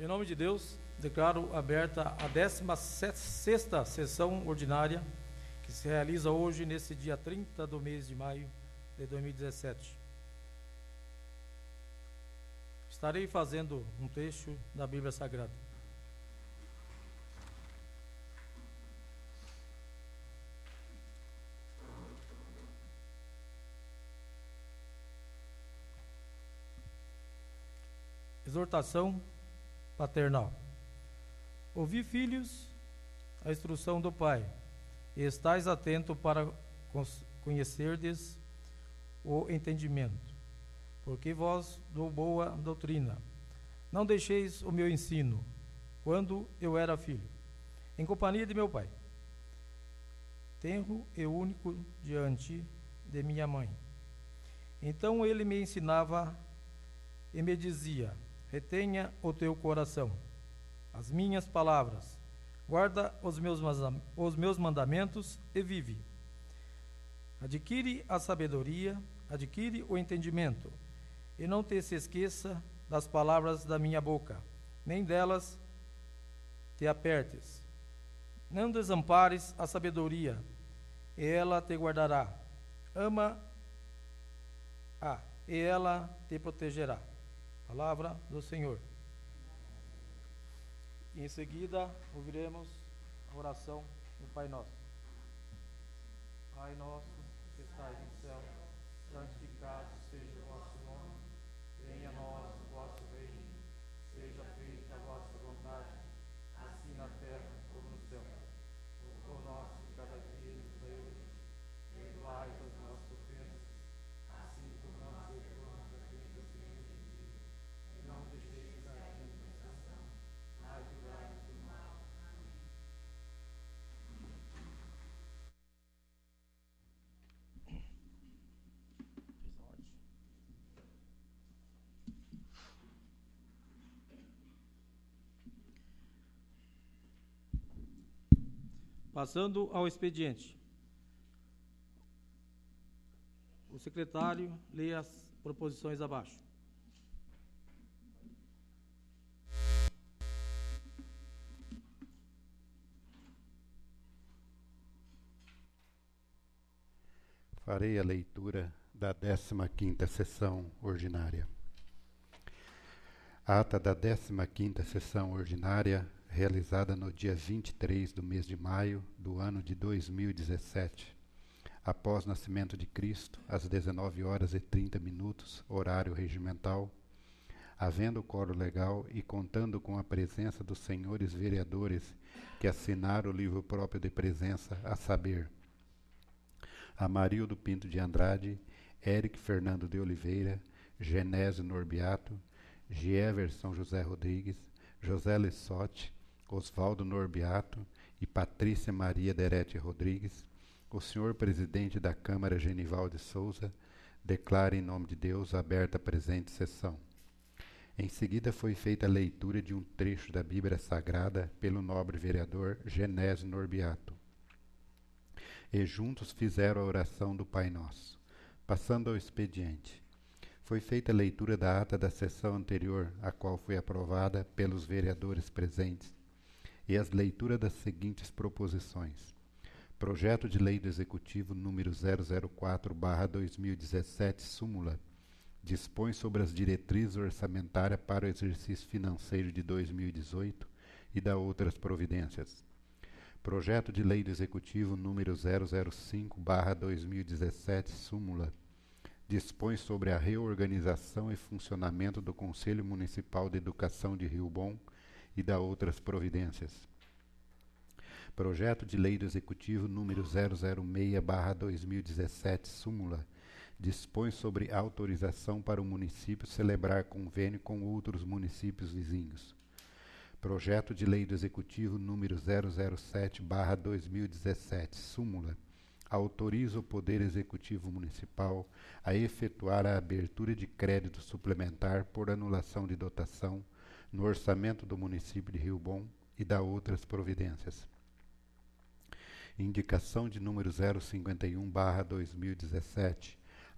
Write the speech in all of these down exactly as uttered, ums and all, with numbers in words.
nome de Deus, declaro aberta a décima sexta sessão ordinária, que se realiza hoje, nesse dia trinta do mês de maio de dois mil e dezessete. Estarei fazendo um trecho da Bíblia Sagrada. Exortação paternal. Ouvi, filhos, a instrução do Pai, e estais atento para conhecerdes o entendimento, porque vós dou boa doutrina. Não deixeis o meu ensino, quando eu era filho, em companhia de meu pai, tenro e único diante de minha mãe. Então ele me ensinava e me dizia: retenha o teu coração as minhas palavras, guarda os meus, os meus mandamentos e vive. Adquire a sabedoria, adquire o entendimento, e não te se esqueça das palavras da minha boca, nem delas te apertes. Não desampares a sabedoria, e ela te guardará. Ama-a, e ela te protegerá. Palavra do Senhor. E em seguida, ouviremos a oração do Pai Nosso. Pai nosso, que estais no céu, santificado seja o vosso nome. Venha a nós o vosso reino. Seja feita a vossa vontade, assim na terra como no céu. O pão nosso de cada dia nos dai hoje. Perdoai as nossas ofensas, assim como nós perdoamos a quem nos tem ofendido. E não deixeis cair em tentação, mas livrai-nos do mal. Passando ao expediente. O secretário lê as proposições abaixo. Farei a leitura da décima quinta sessão ordinária. Ata da décima quinta sessão ordinária, realizada no dia vinte e três do mês de maio do ano de dois mil e dezessete, após nascimento de Cristo, às dezenove horas e trinta minutos, horário regimental, havendo quórum legal e contando com a presença dos senhores vereadores que assinaram o livro próprio de presença, a saber: Amarildo Pinto de Andrade, Éric Fernando de Oliveira, Genésio Norbiato, Gieverson José Rodrigues, José Lissotti, Osvaldo Norbiato e Patrícia Maria Derete Rodrigues, o senhor presidente da Câmara Genival de Souza declara em nome de Deus aberta a presente sessão. Em seguida foi feita a leitura de um trecho da Bíblia Sagrada pelo nobre vereador Genésio Norbiato. E juntos fizeram a oração do Pai Nosso. Passando ao expediente. Foi feita a leitura da ata da sessão anterior, a qual foi aprovada pelos vereadores presentes, e as leituras das seguintes proposições. Projeto de Lei do Executivo número zero zero quatro barra dois mil e dezessete, súmula, dispõe sobre as diretrizes orçamentárias para o exercício financeiro de dois mil e dezoito e da outras providências. Projeto de Lei do Executivo número zero zero cinco barra dois mil e dezessete, súmula, dispõe sobre a reorganização e funcionamento do Conselho Municipal de Educação de Rio Bom e da outras providências. Projeto de Lei do Executivo número zero zero seis barra dois mil e dezessete, súmula, dispõe sobre autorização para o município celebrar convênio com outros municípios vizinhos. Projeto de Lei do Executivo número zero zero sete barra dois mil e dezessete, súmula, autoriza o Poder Executivo Municipal a efetuar a abertura de crédito suplementar por anulação de dotação no orçamento do município de Rio Bom e da outras providências. Indicação de número zero cinquenta e um barra dois mil e dezessete,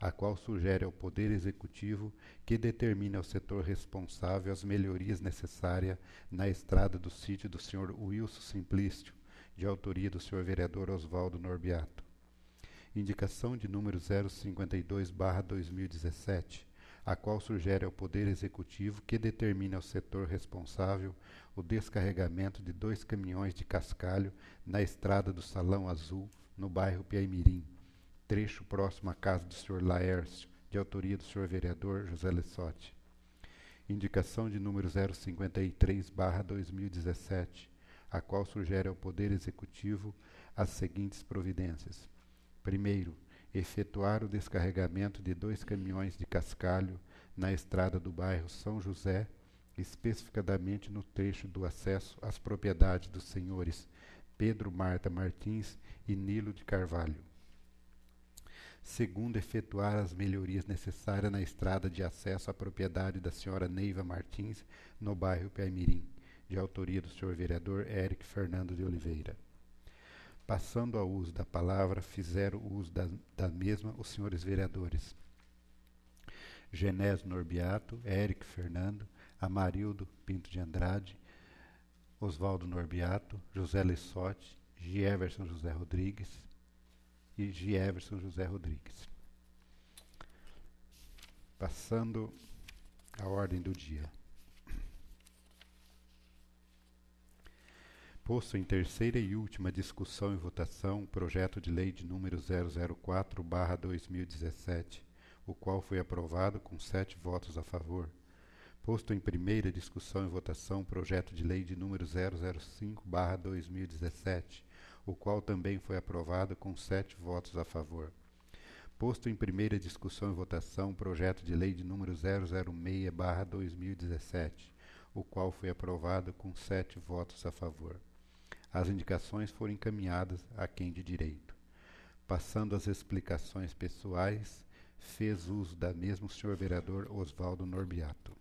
a qual sugere ao Poder Executivo que determine ao setor responsável as melhorias necessárias na estrada do sítio do senhor Wilson Simplício, de autoria do senhor vereador Oswaldo Norbiato. Indicação de número zero cinquenta e dois barra dois mil e dezessete, a qual sugere ao Poder Executivo que determine ao setor responsável o descarregamento de dois caminhões de cascalho na estrada do Salão Azul, no bairro Piaimirim, trecho próximo à casa do senhor Laércio, de autoria do senhor vereador José Lessotti. Indicação de número zero cinquenta e três barra dois mil e dezessete, a qual sugere ao Poder Executivo as seguintes providências. Primeiro, efetuar o descarregamento de dois caminhões de cascalho na estrada do bairro São José, especificadamente no trecho do acesso às propriedades dos senhores Pedro Marta Martins e Nilo de Carvalho. Segundo, efetuar as melhorias necessárias na estrada de acesso à propriedade da senhora Neiva Martins, no bairro Piaimirim, de autoria do senhor vereador Érico Fernando de Oliveira. Passando ao uso da palavra, fizeram uso da, da mesma os senhores vereadores Genésio Norbiato, Érico Fernando, Amarildo Pinto de Andrade, Oswaldo Norbiato, José Lessotti, Gieverson José Rodrigues e Gieverson José Rodrigues. Passando à ordem do dia. Posto em terceira e última discussão e votação o projeto de lei de número zero zero quatro barra dois mil e dezessete, o qual foi aprovado com sete votos a favor. Posto em primeira discussão e votação o projeto de lei de número zero zero cinco barra dois mil e dezessete, o qual também foi aprovado com sete votos a favor. Posto em primeira discussão e votação o projeto de lei de número zero zero seis barra dois mil e dezessete, o qual foi aprovado com sete votos a favor. As indicações foram encaminhadas a quem de direito. Passando às explicações pessoais, fez uso da mesma o senhor vereador Oswaldo Norbiato.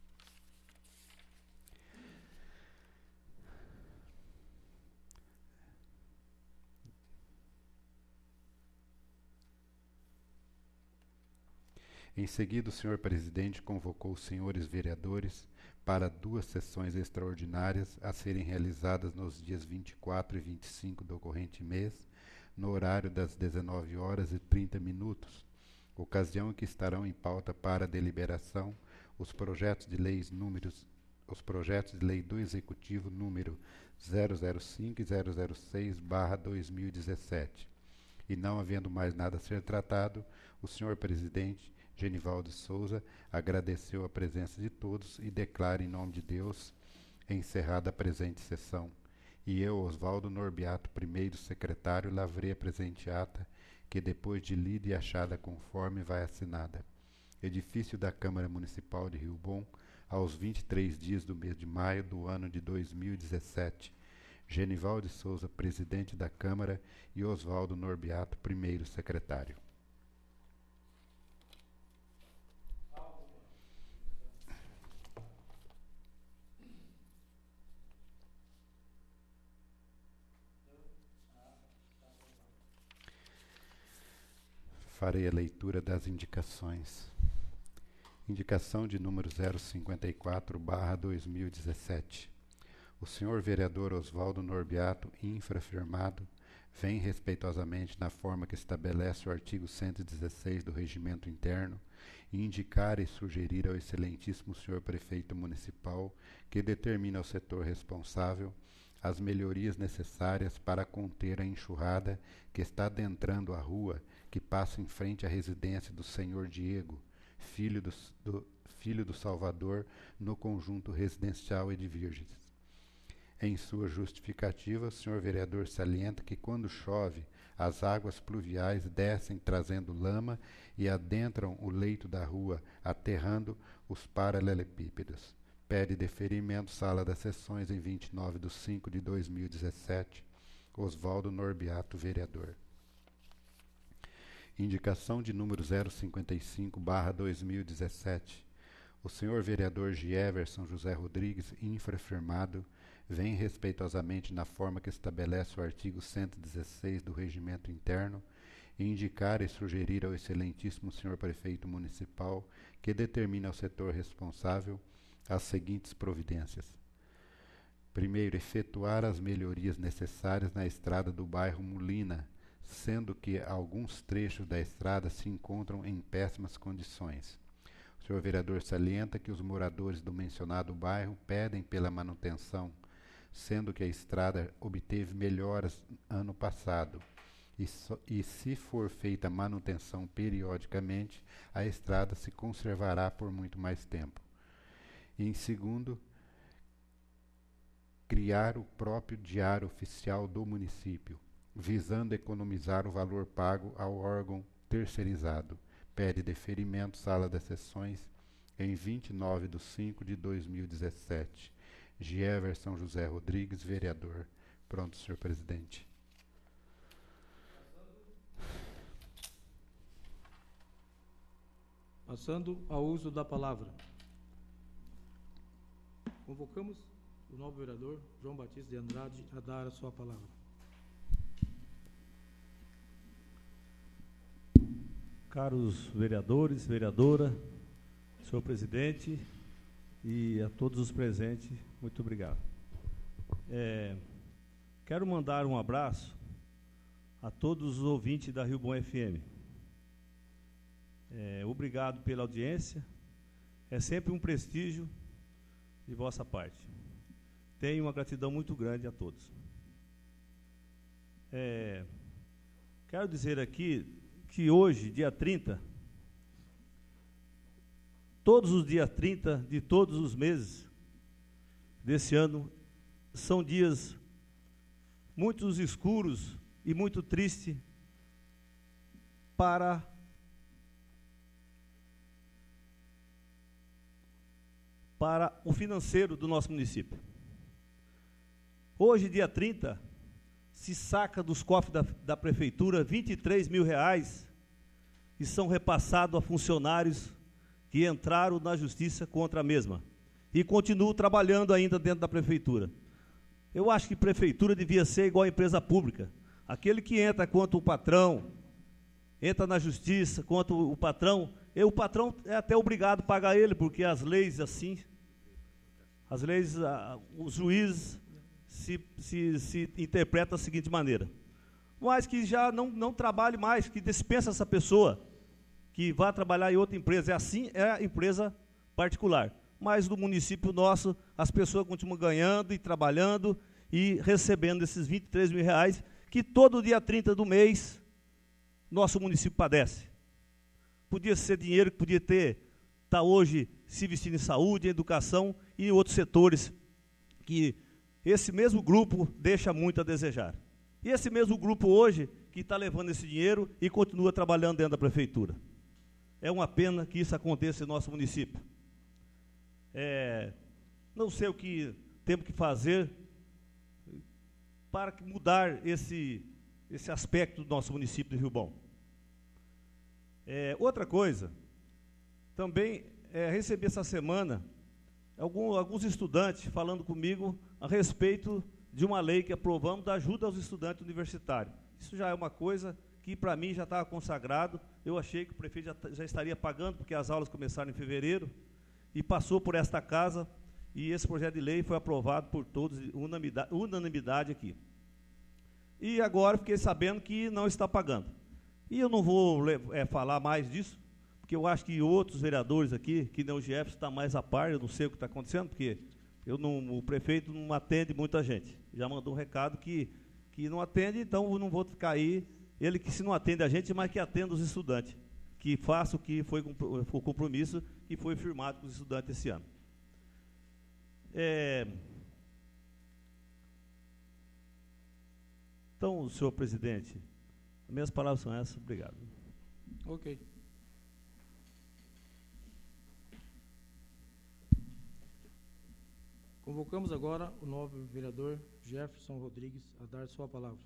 Em seguida, o senhor presidente convocou os senhores vereadores para duas sessões extraordinárias a serem realizadas nos dias vinte e quatro e vinte e cinco do corrente mês, no horário das dezenove horas e trinta minutos, ocasião em que estarão em pauta para deliberação os projetos de leis números, os projetos de lei do Executivo número zero zero cinco e zero zero seis barra dois mil e dezessete. E não havendo mais nada a ser tratado, o senhor presidente Genivaldo Souza agradeceu a presença de todos e declara em nome de Deus encerrada a presente sessão. E eu, Oswaldo Norbiato, primeiro secretário, lavrei a presente ata, que depois de lida e achada conforme vai assinada. Edifício da Câmara Municipal de Rio Bom, aos vinte e três dias do mês de maio do ano de dois mil e dezessete. Genivaldo Souza, presidente da Câmara, e Oswaldo Norbiato, primeiro secretário. Farei a leitura das indicações. Indicação de número zero cinquenta e quatro barra dois mil e dezessete. O senhor vereador Oswaldo Norbiato, infrafirmado, vem respeitosamente na forma que estabelece o artigo cento e dezesseis do Regimento Interno, indicar e sugerir ao excelentíssimo senhor prefeito municipal que determine ao setor responsável as melhorias necessárias para conter a enxurrada que está adentrando a rua que passa em frente à residência do senhor Diego, filho do, do, filho do Salvador, no conjunto residencial e de Virgens. Em sua justificativa, o senhor vereador salienta que quando chove, as águas pluviais descem trazendo lama e adentram o leito da rua, aterrando os paralelepípedos. Pede deferimento, sala das sessões, em vinte e nove de cinco de dois mil e dezessete. Oswaldo Norbiato, vereador. Indicação de número zero cinquenta e cinco barra dois mil e dezessete. O senhor vereador Gieverson José Rodrigues, infrafirmado, vem respeitosamente na forma que estabelece o artigo cento e dezesseis do Regimento Interno, e indicar e sugerir ao excelentíssimo senhor prefeito municipal que determine ao setor responsável as seguintes providências. Primeiro, efetuar as melhorias necessárias na estrada do bairro Molina, sendo que alguns trechos da estrada se encontram em péssimas condições. O senhor vereador salienta que os moradores do mencionado bairro pedem pela manutenção, sendo que a estrada obteve melhoras ano passado. E, so, e se for feita manutenção periodicamente, a estrada se conservará por muito mais tempo. E, em segundo, criar o próprio diário oficial do município, visando economizar o valor pago ao órgão terceirizado. Pede deferimento, sala das sessões, em vinte e nove de cinco de dois mil e dezessete. Gieverson José Rodrigues, vereador. Pronto, senhor presidente. Passando ao uso da palavra. Convocamos o novo vereador João Batista de Andrade a dar a sua palavra. Caros vereadores, vereadora, senhor presidente e a todos os presentes, muito obrigado. É, quero mandar um abraço a todos os ouvintes da Rio Bom F M. É, obrigado pela audiência, é sempre um prestígio de vossa parte. Tenho uma gratidão muito grande a todos. É, quero dizer aqui que hoje, dia trinta, todos os dias trinta de todos os meses desse ano são dias muito escuros e muito tristes para para o financeiro do nosso município. Hoje, dia trinta, se saca dos cofres da, da prefeitura vinte e três mil reais e são repassados a funcionários que entraram na justiça contra a mesma e continuam trabalhando ainda dentro da prefeitura. Eu acho que prefeitura devia ser igual a empresa pública. Aquele que entra contra o patrão, entra na justiça contra o patrão, e o patrão é até obrigado a pagar ele, porque as leis assim, as leis, ah, os juízes se, se, se interpretam da seguinte maneira. Mas que já não, não trabalhe mais, que dispensa essa pessoa, que vá trabalhar em outra empresa. É assim, é a empresa particular. Mas no município nosso, as pessoas continuam ganhando e trabalhando e recebendo esses vinte e três mil reais, que todo dia trinta do mês, nosso município padece. Podia ser dinheiro que podia ter, está hoje se investindo em saúde, em educação e em outros setores que esse mesmo grupo deixa muito a desejar. E esse mesmo grupo hoje que está levando esse dinheiro e continua trabalhando dentro da prefeitura. É uma pena que isso aconteça em nosso município. É, não sei o que temos que fazer para mudar esse, esse aspecto do nosso município de Rio Bom. É, outra coisa, também é, recebi essa semana algum, alguns estudantes falando comigo a respeito de uma lei que aprovamos da ajuda aos estudantes universitários. Isso já é uma coisa que para mim já estava consagrado. Eu achei que o prefeito já, já estaria pagando, porque as aulas começaram em fevereiro, e passou por esta casa, e esse projeto de lei foi aprovado por todos, unanimidade, unanimidade aqui. E agora fiquei sabendo que não está pagando. E eu não vou é, falar mais disso, porque eu acho que outros vereadores aqui, que nem o Jefferson, está mais a par, eu não sei o que está acontecendo, porque eu não, o prefeito não atende muita gente. Já mandou um recado que, que não atende, então eu não vou ficar aí, ele que se não atende a gente, mas que atenda os estudantes, que faça o que foi o compromisso que foi firmado com os estudantes esse ano. É, então, senhor presidente, as minhas palavras são essas, obrigado. Ok. Convocamos agora o novo vereador Jefferson Rodrigues a dar sua palavra.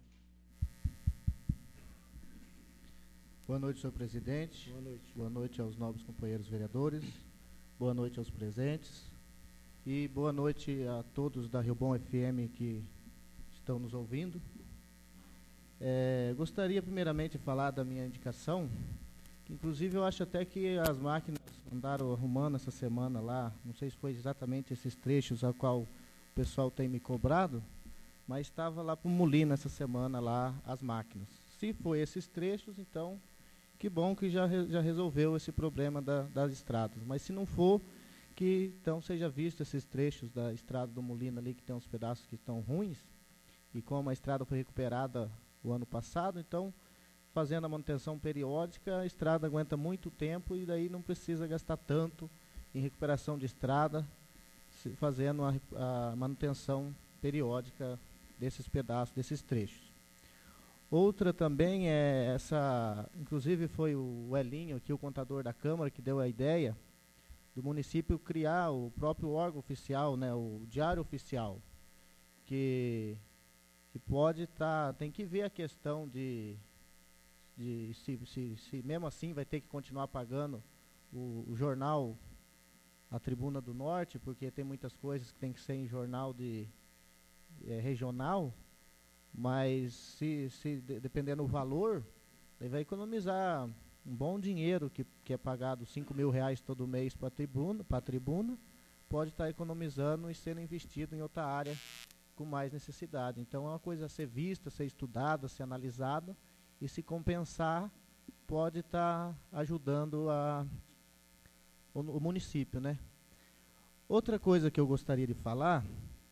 Boa noite, senhor presidente. Boa noite. Boa noite aos nobres companheiros vereadores. Boa noite aos presentes. E boa noite a todos da Rio Bom F M que estão nos ouvindo. É, gostaria primeiramente de falar da minha indicação, que inclusive eu acho até que as máquinas andaram arrumando essa semana lá, não sei se foi exatamente esses trechos a qual o pessoal tem me cobrado, mas estava lá para o Molino essa semana lá as máquinas. Se foi esses trechos, então que bom que já, re, já resolveu esse problema da, das estradas, mas se não for, que então seja visto esses trechos da estrada do Molino ali, que tem uns pedaços que estão ruins, e como a estrada foi recuperada o ano passado, então fazendo a manutenção periódica, a estrada aguenta muito tempo e daí não precisa gastar tanto em recuperação de estrada, se, fazendo a, a manutenção periódica desses pedaços, desses trechos. Outra também é essa, inclusive foi o Elinho, aqui o contador da Câmara, que deu a ideia do município criar o próprio órgão oficial, né, o Diário Oficial, que, que pode estar, tá, tem que ver a questão de, de se, se, se mesmo assim vai ter que continuar pagando o, o jornal A Tribuna do Norte, porque tem muitas coisas que tem que ser em jornal de, é, regional, mas se, se de, dependendo do valor, ele vai economizar um bom dinheiro que, que é pagado cinco mil reais todo mês para a tribuna, para a tribuna, pode estar tá economizando e sendo investido em outra área com mais necessidade. Então é uma coisa a ser vista, ser estudada, ser analisada, e se compensar, pode estar tá ajudando a, o, o município, né? Outra coisa que eu gostaria de falar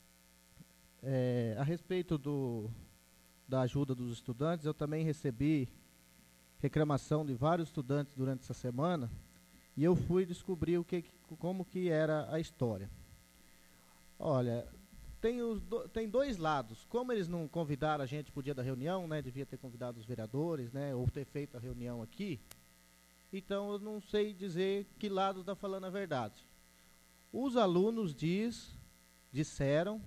é, a respeito do, da ajuda dos estudantes, eu também recebi reclamação de vários estudantes durante essa semana, e eu fui descobrir o que, como que era a história. Olha, tem, os do, tem dois lados. Como eles não convidaram a gente para o dia da reunião, né, devia ter convidado os vereadores, né, ou ter feito a reunião aqui, então eu não sei dizer que lado está falando a verdade. Os alunos diz, disseram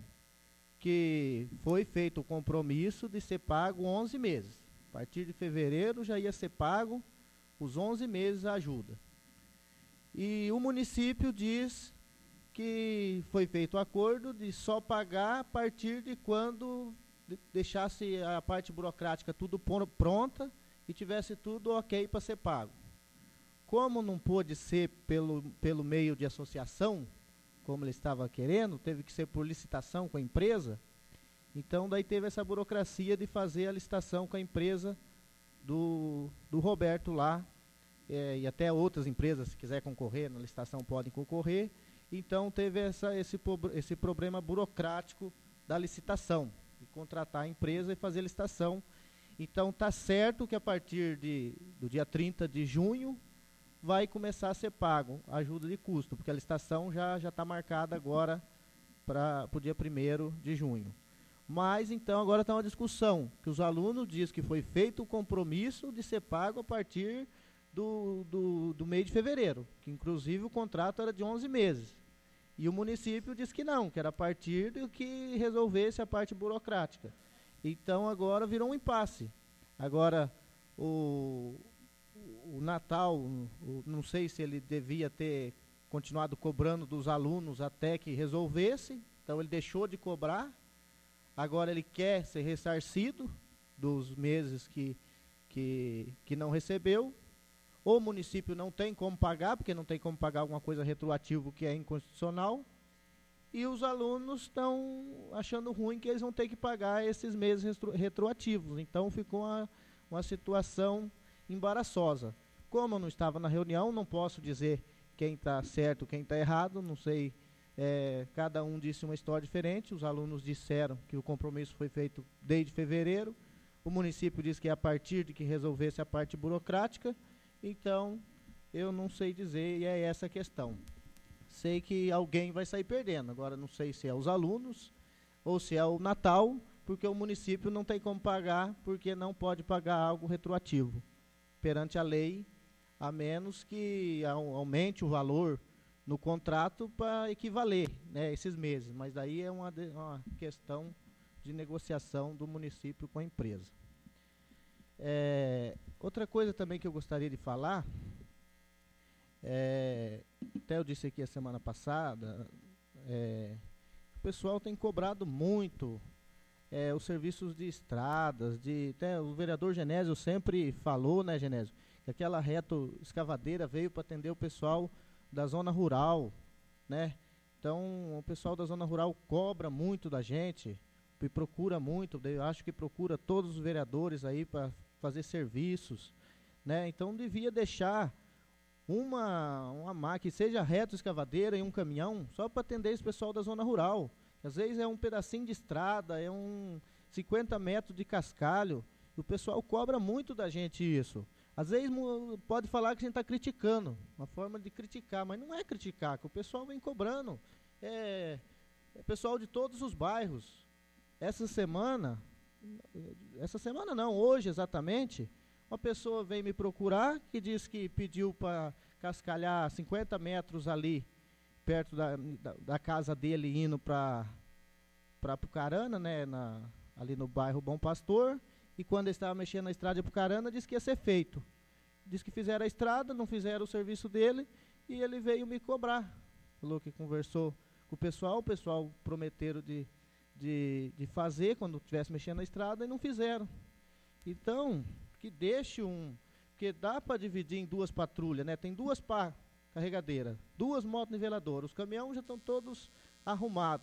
que foi feito o compromisso de ser pago onze meses. A partir de fevereiro já ia ser pago os onze meses a ajuda. E o município diz que foi feito o acordo de só pagar a partir de quando de deixasse a parte burocrática tudo pronta e tivesse tudo ok para ser pago. Como não pôde ser pelo, pelo meio de associação, como ele estava querendo, teve que ser por licitação com a empresa, então daí teve essa burocracia de fazer a licitação com a empresa do, do Roberto lá, é, e até outras empresas, se quiser concorrer na licitação, podem concorrer. Então teve essa, esse, esse problema burocrático da licitação, de contratar a empresa e fazer a licitação. Então está certo que a partir de, do dia trinta de junho vai começar a ser pago a ajuda de custo, porque a licitação já já está marcada agora para o dia primeiro de junho. Mas então agora está uma discussão, que os alunos dizem que foi feito o compromisso de ser pago a partir do, do, do mês de fevereiro, que inclusive o contrato era de onze meses. E o município disse que não, que era a partir do que resolvesse a parte burocrática. Então agora virou um impasse. Agora o, o Natal, o, não sei se ele devia ter continuado cobrando dos alunos até que resolvesse, então ele deixou de cobrar. Agora ele quer ser ressarcido dos meses que, que, que não recebeu. O município não tem como pagar, porque não tem como pagar alguma coisa retroativa que é inconstitucional. E os alunos estão achando ruim que eles vão ter que pagar esses meses retro, retroativos. Então ficou uma, uma situação embaraçosa. Como eu não estava na reunião, não posso dizer quem está certo, quem está errado, não sei. É, cada um disse uma história diferente. Os alunos disseram que o compromisso foi feito desde fevereiro. O município disse que é a partir de que resolvesse a parte burocrática. Então, eu não sei dizer, e é essa a questão. Sei que alguém vai sair perdendo. Agora, não sei se é os alunos ou se é o Natal, porque o município não tem como pagar, porque não pode pagar algo retroativo perante a lei, a menos que aumente o valor no contrato para equivaler, né, esses meses. Mas daí é uma, de, uma questão de negociação do município com a empresa. É, outra coisa também que eu gostaria de falar, é, até eu disse aqui a semana passada, é, o pessoal tem cobrado muito é, os serviços de estradas, de, até o vereador Genésio sempre falou, né, Genésio, que aquela reto escavadeira veio para atender o pessoal da zona rural, né? Então, o pessoal da zona rural cobra muito da gente e procura muito, eu acho que procura todos os vereadores aí para fazer serviços, né? Então, devia deixar uma, uma máquina, seja reto escavadeira e um caminhão, só para atender esse pessoal da zona rural. Às vezes é um pedacinho de estrada, é um cinquenta metros de cascalho, e o pessoal cobra muito da gente isso. Às vezes pode falar que a gente está criticando, uma forma de criticar, mas não é criticar, que o pessoal vem cobrando. É, é pessoal de todos os bairros. Essa semana, essa semana não, hoje exatamente, uma pessoa veio me procurar que disse que pediu para cascalhar cinquenta metros ali, perto da, da, da casa dele, indo para para Apucarana, né, na, ali no bairro Bom Pastor, e quando ele estava mexendo na estrada de Apucarana, disse que ia ser feito. Disse que fizeram a estrada, não fizeram o serviço dele, e ele veio me cobrar. Falou que conversou com o pessoal, o pessoal prometeram de, de, de fazer quando estivesse mexendo na estrada, e não fizeram. Então, que deixe um... Porque dá para dividir em duas patrulhas, né? Tem duas pá carregadeiras, duas motos niveladoras, os caminhões já estão todos arrumados.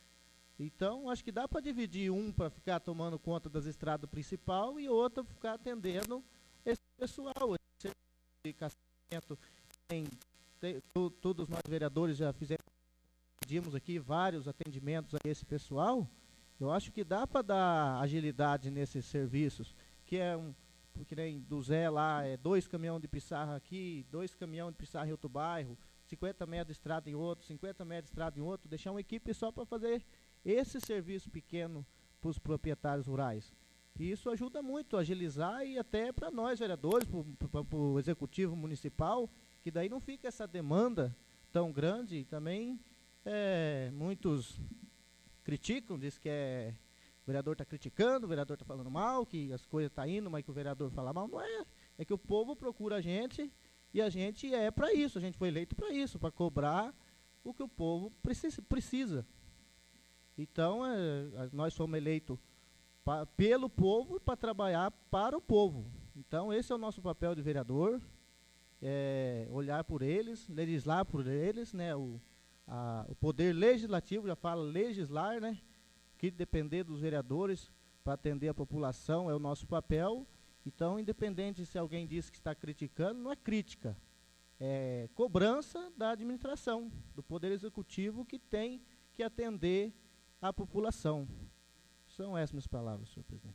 Então, acho que dá para dividir um para ficar tomando conta das estradas principais e outro para ficar atendendo esse pessoal. Esse cassamento tem, tem tu, todos nós vereadores já fizemos, pedimos aqui vários atendimentos a esse pessoal. Eu acho que dá para dar agilidade nesses serviços, que é um, porque nem do Zé lá, é dois caminhões de pissarra aqui, dois caminhões de pissarra em outro bairro, cinquenta metros de estrada em outro, cinquenta metros de estrada em outro, deixar uma equipe só para fazer esse serviço pequeno para os proprietários rurais. E isso ajuda muito a agilizar e até para nós, vereadores, para o executivo municipal, que daí não fica essa demanda tão grande. E também é, muitos criticam, diz que é, o vereador está criticando, o vereador está falando mal, que as coisas estão tá indo, mas que o vereador fala mal. Não é, é que o povo procura a gente e a gente é para isso, a gente foi eleito para isso, para cobrar o que o povo precisa. precisa. Então, é, nós somos eleitos pa, pelo povo e para trabalhar para o povo. Então, esse é o nosso papel de vereador, é, olhar por eles, legislar por eles, né? O, a, o poder legislativo, já fala legislar, né? Que depender dos vereadores para atender a população é o nosso papel. Então, independente se alguém diz que está criticando, não é crítica, é cobrança da administração, do poder executivo que tem que atender a população. São essas minhas palavras, senhor presidente.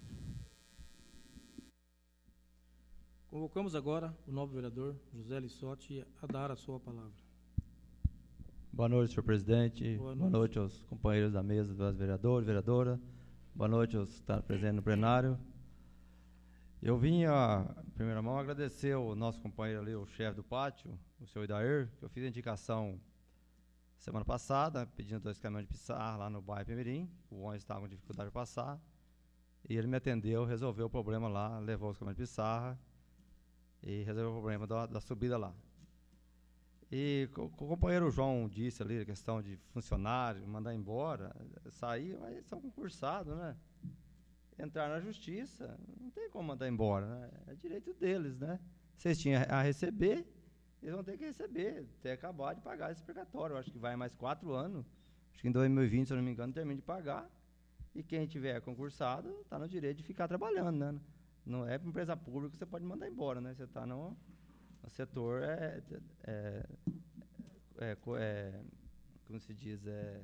Convocamos agora o novo vereador José Lissotti a dar a sua palavra. Boa noite, senhor presidente. Boa noite, Boa noite aos companheiros da mesa, dos vereadores, vereadora. Boa noite aos que estão presentes no plenário. Eu vim, a, em primeira mão, agradecer ao nosso companheiro ali, o chefe do pátio, o senhor Idair, que eu fiz a indicação semana passada, pedindo dois caminhões de pissarra lá no bairro Pemirim. O ônibus estava com dificuldade de passar. E ele me atendeu, resolveu o problema lá, levou os caminhões de pissarra e resolveu o problema da, da subida lá. E o, o companheiro João disse ali a questão de funcionário, mandar embora, sair, mas são concursados, né? Entrar na justiça, não tem como mandar embora, né? É direito deles, né? Vocês tinham a receber, eles vão ter que receber, até acabar de pagar esse precatório. Eu acho que vai mais quatro anos, acho que em dois mil e vinte, se eu não me engano, termina de pagar. E quem tiver concursado está no direito de ficar trabalhando, né? Não é para empresa pública que você pode mandar embora, né? Você está no, no setor, é, é, é, é, como se diz, é...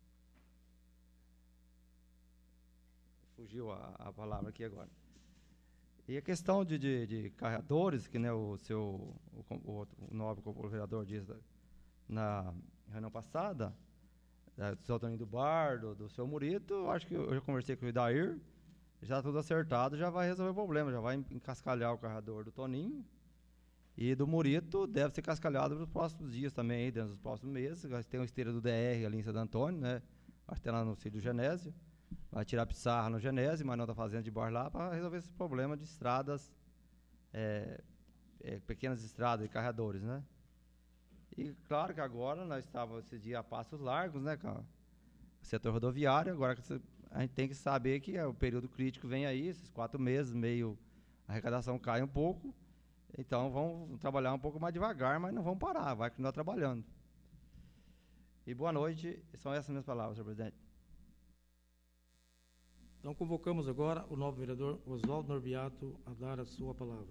Fugiu a, a palavra aqui agora. E a questão de, de, de carregadores, que né, o seu o, o, o nobre vereador disse na reunião passada, do seu Toninho do Bardo, do seu Murito, acho que eu já conversei com o Idair, já tudo acertado, já vai resolver o problema, já vai encascalhar o carregador do Toninho. E do Murito deve ser cascalhado nos próximos dias também, aí, dentro dos próximos meses. Tem uma esteira do D R ali em Santo Antônio, né? Acho que tem lá no sítio do Genésio. Vai tirar pissarra no Genésio, mas não está fazendo de bar lá, para resolver esse problema de estradas, é, é, pequenas estradas e carregadores, né? E claro que agora nós estávamos esse dia a passos largos, né, com o setor rodoviário, agora que a gente tem que saber que é, o período crítico vem aí, esses quatro meses, meio, a arrecadação cai um pouco, então vamos trabalhar um pouco mais devagar, mas não vamos parar, vai continuar trabalhando. E boa noite, são essas minhas palavras, senhor presidente. Então convocamos agora o novo vereador Oswaldo Norbiato a dar a sua palavra.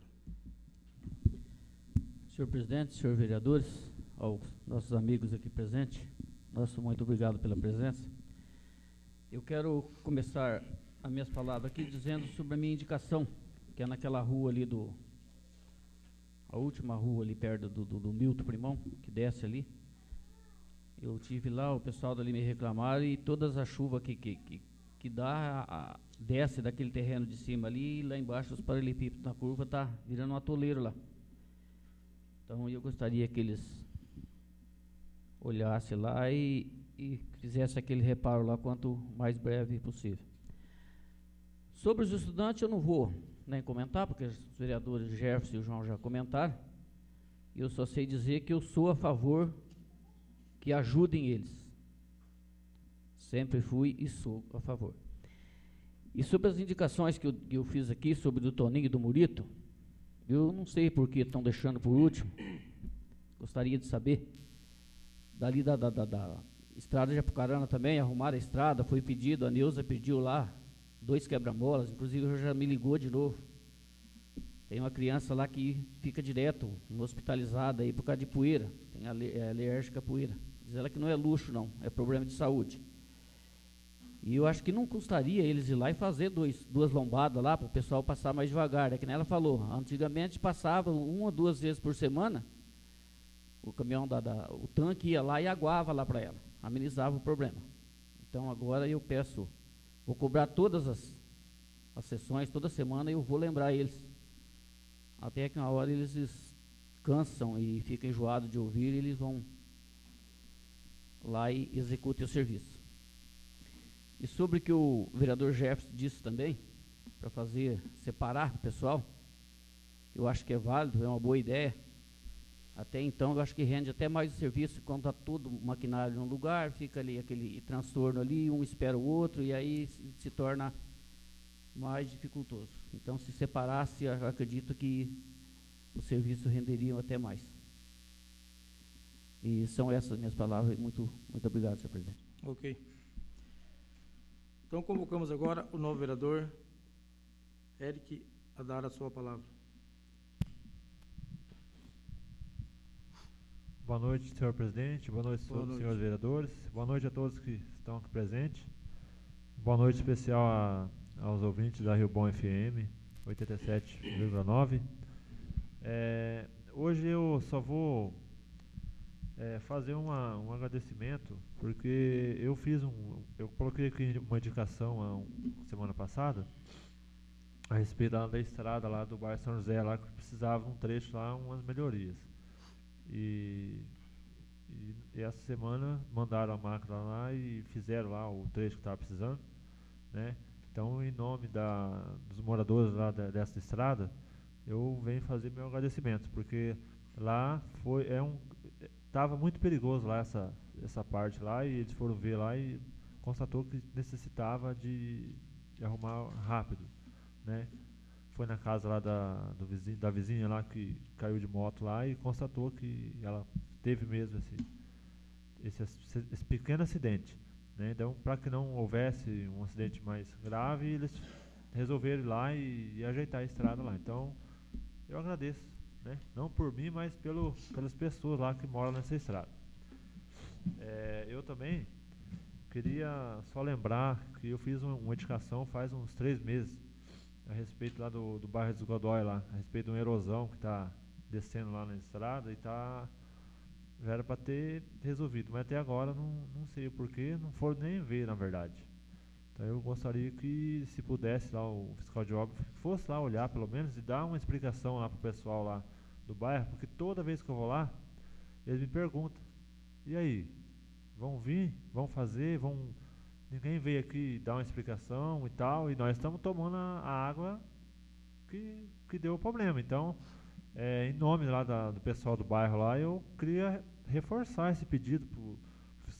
Senhor presidente, senhores vereadores, aos nossos amigos aqui presentes, nosso muito obrigado pela presença. Eu quero começar as minhas palavras aqui dizendo sobre a minha indicação, que é naquela rua ali do, a última rua ali perto do, do, do Milton Primão, que desce ali. Eu tive lá, o pessoal dali me reclamaram e todas as chuvas que, que, que, que dá, a, a, desce daquele terreno de cima ali e lá embaixo os paralelepípedos na curva tá virando um atoleiro lá. Então eu gostaria que eles olhassem lá e, e fizessem aquele reparo lá quanto mais breve possível. Sobre os estudantes eu não vou nem comentar, porque os vereadores Jefferson e o João já comentaram. Eu só sei dizer que eu sou a favor que ajudem eles. Sempre fui e sou a favor. E sobre as indicações que eu, que eu fiz aqui, sobre do Toninho e do Murito, eu não sei por que estão deixando por último. Gostaria de saber. Dali da, da, da, da estrada de Apucarana também, arrumaram a estrada, foi pedido, a Neuza pediu lá, dois quebra-molas, inclusive já me ligou de novo. Tem uma criança lá que fica direto, hospitalizada aí por causa de poeira, tem ale, é alérgica à poeira. Diz ela que não é luxo não, é problema de saúde. E eu acho que não custaria eles ir lá e fazer dois, duas lombadas lá para o pessoal passar mais devagar. É que nem ela falou, antigamente passava uma ou duas vezes por semana, o caminhão, da, da, o tanque ia lá e aguava lá para ela, amenizava o problema. Então agora eu peço, vou cobrar todas as, as sessões, toda semana eu vou lembrar eles. Até que uma hora eles, eles cansam e ficam enjoados de ouvir, eles vão lá e executem o serviço. E sobre o que o vereador Jefferson disse também, para fazer, separar o pessoal, eu acho que é válido, é uma boa ideia. Até então, eu acho que rende até mais o serviço, quando está todo o maquinário num lugar, fica ali aquele transtorno ali, um espera o outro, e aí se, se torna mais dificultoso. Então, se separasse, eu acredito que o serviço renderia até mais. E são essas minhas palavras. Muito, muito obrigado, senhor presidente. Ok. Então, convocamos agora o novo vereador Eric a dar a sua palavra. Boa noite, senhor presidente. Boa noite, Boa noite. senhores vereadores. Boa noite a todos que estão aqui presentes. Boa noite especial a, aos ouvintes da Rio Bom F M oitenta e sete vírgula nove. É, hoje eu só vou é, fazer uma, um agradecimento, porque eu fiz um, eu coloquei aqui uma indicação a um, semana passada a respeito da, da estrada lá do bairro São José, lá que precisava um trecho lá, umas melhorias. E, e, e essa semana mandaram a máquina lá e fizeram lá o trecho que estava precisando, né? Então, em nome da, dos moradores lá da, dessa estrada, eu venho fazer meu agradecimento, porque lá foi, é um, estava muito perigoso lá essa, essa parte lá, e eles foram ver lá e constatou que necessitava de, de arrumar rápido, né? Foi na casa lá da, do vizinho, da vizinha lá que caiu de moto lá e constatou que ela teve mesmo esse, esse, esse pequeno acidente, né? Então, para que não houvesse um acidente mais grave, eles resolveram ir lá e, e ajeitar a estrada lá. Então, eu agradeço, né? Não por mim, mas pelo, pelas pessoas lá que moram nessa estrada. É, eu também queria só lembrar que eu fiz uma, uma indicação faz uns três meses a respeito lá do, do bairro dos Godói lá, a respeito de uma erosão que está descendo lá na estrada e tá, já era para ter resolvido, mas até agora não, não sei o porquê, não foram nem ver na verdade. Então eu gostaria que, se pudesse lá o fiscal de obra fosse lá olhar pelo menos e dar uma explicação lá para o pessoal lá do bairro, porque toda vez que eu vou lá, eles me perguntam, e aí, vão vir, vão fazer, vão... Ninguém veio aqui dar uma explicação e tal, e nós estamos tomando a, a água que, que deu o problema. Então, é, em nome lá da, do pessoal do bairro lá, eu queria reforçar esse pedido para o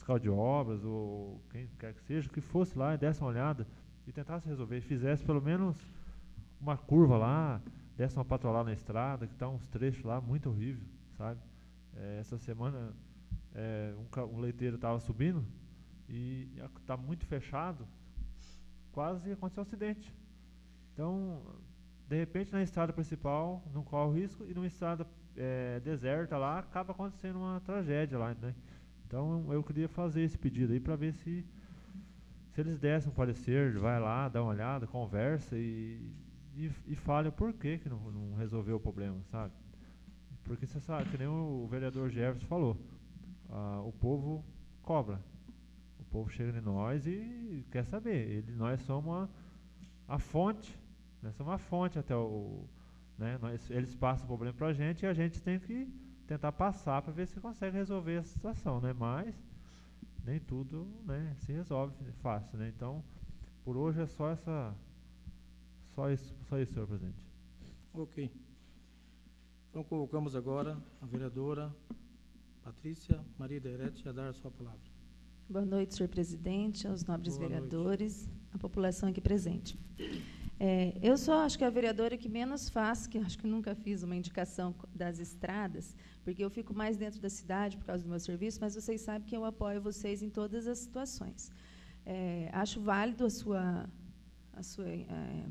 fiscal de obras, ou quem quer que seja, que fosse lá e desse uma olhada e tentasse resolver, e fizesse pelo menos uma curva lá, desse uma patrolada na estrada, que está uns trechos lá muito horrível, sabe? É, essa semana é, um, um leiteiro estava subindo e está muito fechado, quase aconteceu um acidente. Então, de repente, na estrada principal não corre risco, e numa estrada é, deserta lá, acaba acontecendo uma tragédia lá, né? Então, eu queria fazer esse pedido aí para ver se, se eles dessem um parecer, vai lá, dá uma olhada, conversa e, e, e fale o porquê que não, não resolveu o problema, sabe? Porque você sabe, que nem o vereador Jefferson falou, ah, o povo cobra. O povo chega em nós e quer saber. Ele, nós somos a, a fonte, nós somos a fonte até o... Né, nós, eles passam o problema para a gente e a gente tem que tentar passar para ver se consegue resolver essa situação, né? Mas nem tudo, né, se resolve fácil, né? Então, por hoje é só essa... Só isso, só isso, senhor presidente. Ok. Então, convocamos agora a vereadora Patrícia Maria Derete a dar a sua palavra. Boa noite, senhor presidente, aos nobres Boa vereadores, a população aqui presente. É, eu sou, acho que, a vereadora que menos faço, que acho que nunca fiz uma indicação das estradas, porque eu fico mais dentro da cidade por causa do meu serviço, mas vocês sabem que eu apoio vocês em todas as situações. É, acho válido a sua, a sua é,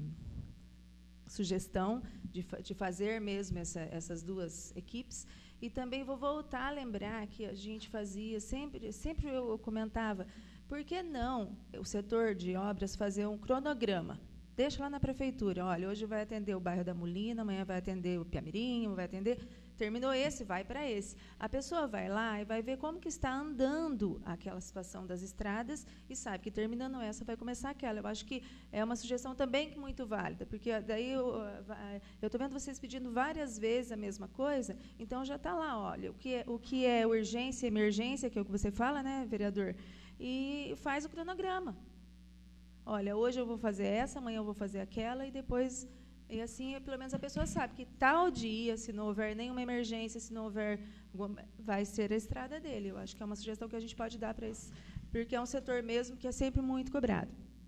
sugestão de, de fazer mesmo essa, essas duas equipes. E também vou voltar a lembrar que a gente fazia, sempre, sempre eu comentava, por que não o setor de obras fazer um cronograma? Deixa lá na prefeitura, olha, hoje vai atender o bairro da Molina, amanhã vai atender o Piamirim, vai atender... Terminou esse, vai para esse. A pessoa vai lá e vai ver como que está andando aquela situação das estradas e sabe que, terminando essa, vai começar aquela. Eu acho que é uma sugestão também muito válida, porque daí eu estou vendo vocês pedindo várias vezes a mesma coisa, então já está lá, olha, o que é, o que é urgência e emergência, que é o que você fala, né, vereador, e faz o cronograma. Olha, hoje eu vou fazer essa, amanhã eu vou fazer aquela, e depois... E assim, pelo menos a pessoa sabe que tal dia, se não houver nenhuma emergência, se não houver, vai ser a estrada dele. Eu acho que é uma sugestão que a gente pode dar para esse, porque é um setor mesmo que é sempre muito cobrado.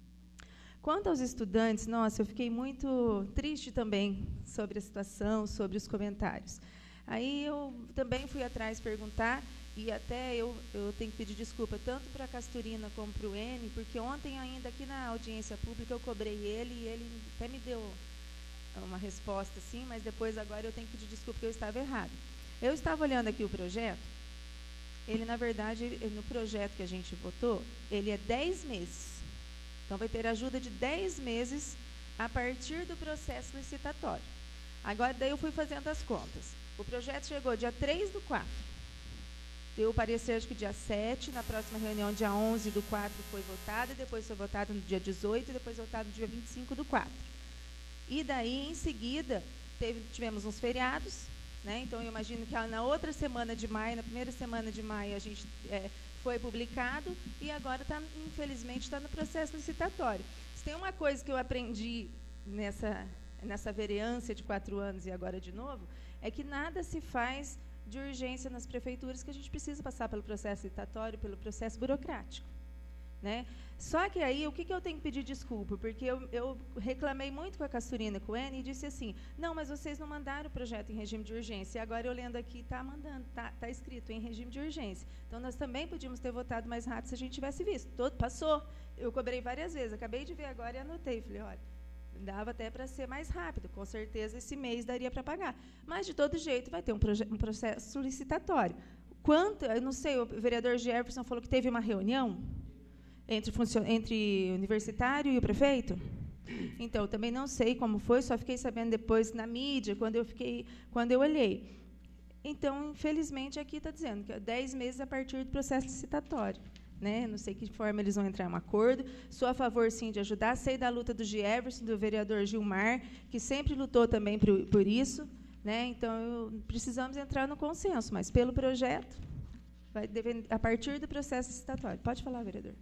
Quanto aos estudantes, nossa, eu fiquei muito triste também sobre a situação, sobre os comentários. Aí eu também fui atrás perguntar, e até eu, eu tenho que pedir desculpa tanto para a Casturina como para o N, porque ontem ainda aqui na audiência pública eu cobrei ele e ele até me deu uma resposta, sim, mas depois agora eu tenho que pedir desculpa porque eu estava errado. Eu estava olhando aqui o projeto, ele, na verdade, ele, no projeto que a gente votou, ele é dez meses. Então, vai ter ajuda de dez meses a partir do processo licitatório. Agora, daí eu fui fazendo as contas. O projeto chegou dia três do quatro. Deu o parecer, acho que dia sete, na próxima reunião, dia onze do quatro, foi votado, e depois foi votado no dia dezoito, e depois votado no dia vinte e cinco do quatro. E daí, em seguida, teve, tivemos uns feriados, né? Então, eu imagino que na outra semana de maio, na primeira semana de maio, a gente é, foi publicado, e agora, tá, infelizmente, está no processo licitatório. Se tem uma coisa que eu aprendi nessa, nessa vereança de quatro anos e agora de novo, é que nada se faz de urgência nas prefeituras, que a gente precisa passar pelo processo licitatório, pelo processo burocrático. Né? Só que aí, o que, que eu tenho que pedir desculpa? Porque eu, eu reclamei muito com a Casturina e com o N e disse assim, não, mas vocês não mandaram o projeto em regime de urgência. E agora, eu lendo aqui, está mandando, está tá escrito em regime de urgência. Então, nós também podíamos ter votado mais rápido se a gente tivesse visto. Todo, passou. Eu cobrei várias vezes. Acabei de ver agora e anotei. Falei, olha, dava até para ser mais rápido. Com certeza, esse mês daria para pagar. Mas, de todo jeito, vai ter um, um processo licitatório. Quanto, eu não sei, o vereador Jefferson falou que teve uma reunião Entre, entre o universitário e o prefeito? Então, também não sei como foi, só fiquei sabendo depois na mídia, quando eu, fiquei, quando eu olhei. Então, infelizmente, aqui está dizendo que é dez meses a partir do processo licitatório. Né? Não sei que forma eles vão entrar em um acordo. Sou a favor, sim, de ajudar. Sei da luta do Jefferson, do vereador Gilmar, que sempre lutou também por, por isso. Né? Então, eu, precisamos entrar no consenso, mas pelo projeto, vai deve, a partir do processo licitatório. Pode falar, vereador.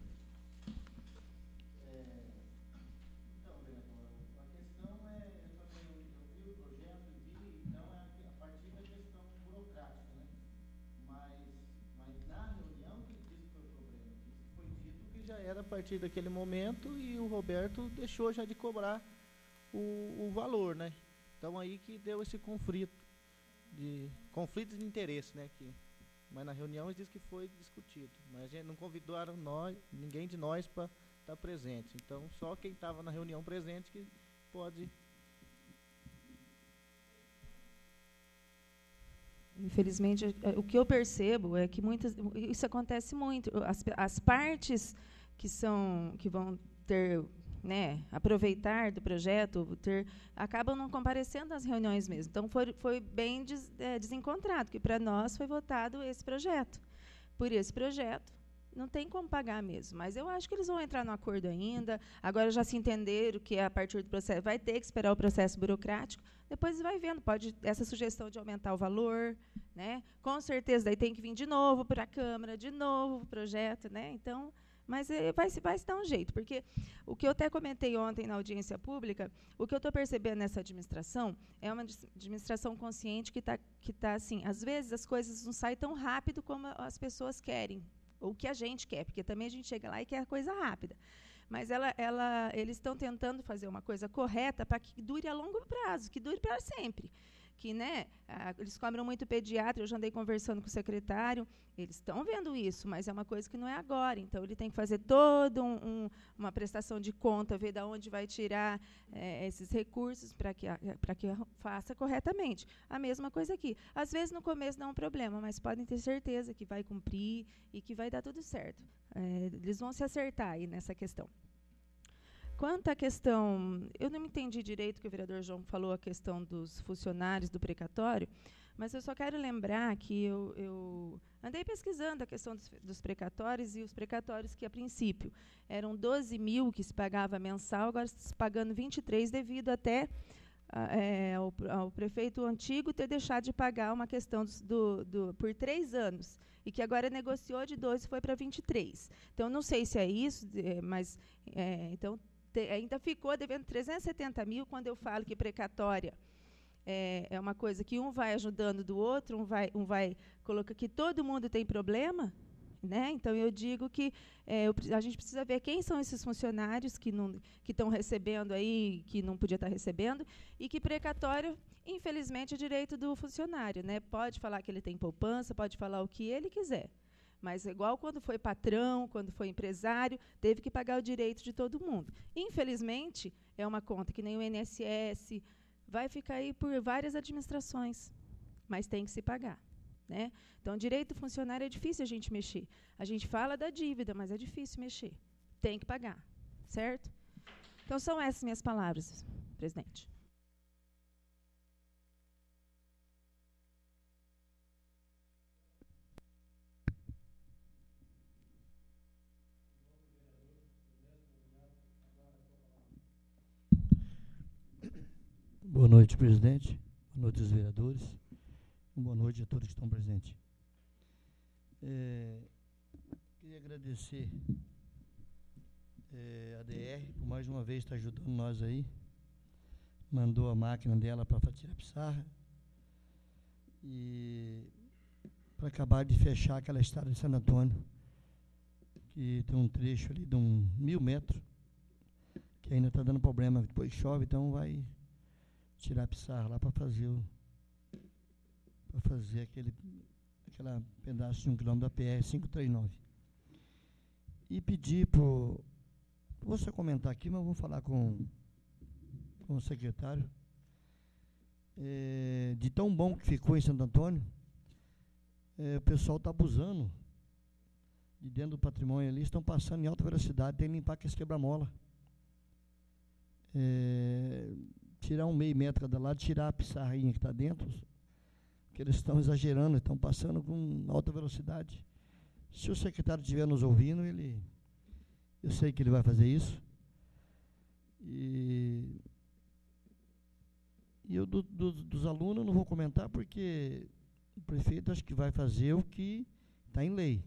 Mas, mas na reunião que ele disse que foi problema, partir daquele momento e o Roberto deixou já de cobrar o, o valor, né? Então aí que deu esse conflito, de conflitos de interesse, né? Que, mas na reunião eles dizem que foi discutido, mas a gente não convidaram nós, ninguém de nós para estar presente. Então só quem estava na reunião presente que pode. Infelizmente, o que eu percebo é que muitas, isso acontece muito. As, as partes que são, que vão ter, né, aproveitar do projeto, ter, acabam não comparecendo às reuniões mesmo. Então, foi, foi bem des, é, desencontrado, que para nós foi votado esse projeto. Por esse projeto, não tem como pagar mesmo. Mas eu acho que eles vão entrar no acordo ainda. Agora já se entenderam que a partir do processo vai ter que esperar o processo burocrático. Depois vai vendo, pode essa sugestão de aumentar o valor, né? Com certeza daí tem que vir de novo para a Câmara, de novo o projeto, né? Então, mas é, vai se vai se dar um jeito, porque o que eu até comentei ontem na audiência pública, o que eu estou percebendo nessa administração é uma administração consciente que está que tá assim, às vezes as coisas não saem tão rápido como as pessoas querem, ou que a gente quer, porque também a gente chega lá e quer coisa rápida. Mas ela, ela, eles estão tentando fazer uma coisa correta para que dure a longo prazo, que dure para sempre. Que, né, a, eles cobram muito pediatra, eu já andei conversando com o secretário, eles estão vendo isso, mas é uma coisa que não é agora. Então, ele tem que fazer toda um, um, uma prestação de conta, ver de onde vai tirar é, esses recursos para que, para que faça corretamente. A mesma coisa aqui. Às vezes, no começo, dá um problema, mas podem ter certeza que vai cumprir e que vai dar tudo certo. É, eles vão se acertar aí nessa questão. Quanto à questão, eu não entendi direito que o vereador João falou, a questão dos funcionários do precatório, mas eu só quero lembrar que eu, eu andei pesquisando a questão dos, dos precatórios, e os precatórios que, a princípio, eram doze mil que se pagava mensal, agora se pagando vinte e três, devido até a, é, ao, ao prefeito antigo ter deixado de pagar uma questão do, do, por três anos, e que agora negociou de doze e foi para vinte e três. Então, não sei se é isso, é, mas é, então, te, ainda ficou devendo trezentos e setenta mil, quando eu falo que precatória é, é uma coisa que um vai ajudando do outro, um vai, um vai colocar que todo mundo tem problema, né? Então, eu digo que é, eu, a gente precisa ver quem são esses funcionários que não, que estão recebendo aí, que não podia estar recebendo, e que precatório, infelizmente, é direito do funcionário, né? Pode falar que ele tem poupança, pode falar o que ele quiser, mas igual quando foi patrão, quando foi empresário, teve que pagar o direito de todo mundo. Infelizmente, é uma conta que nem o I N S S, vai ficar aí por várias administrações, mas tem que se pagar, né? Então, direito funcionário é difícil a gente mexer. A gente fala da dívida, mas é difícil mexer. Tem que pagar, certo? Então, são essas minhas palavras, presidente. Boa noite, presidente. Boa noite aos vereadores. Boa noite a todos que estão presentes. É, queria agradecer é, a D R por mais uma vez estar ajudando nós aí. Mandou a máquina dela para tirar a pissarra. E para acabar de fechar aquela estrada de Santo Antônio, que tem um trecho ali de um mil metros, que ainda está dando problema, depois chove, então vai tirar a pissarra lá para fazer o para fazer aquele aquela pedaço de um quilômetro da P R quinhentos e trinta e nove. E pedir para vou só comentar aqui, mas vou falar com, com o secretário, é, de tão bom que ficou em Santo Antônio, é, o pessoal está abusando de dentro do patrimônio ali, estão passando em alta velocidade, tem que limpar aqueles quebra-mola. É, tirar um meio metro cada lado, tirar a pissarrinha que está dentro, que eles estão exagerando, estão passando com alta velocidade. Se o secretário estiver nos ouvindo, ele, eu sei que ele vai fazer isso. E, e eu do, do, dos alunos eu não vou comentar, porque o prefeito acho que vai fazer o que está em lei.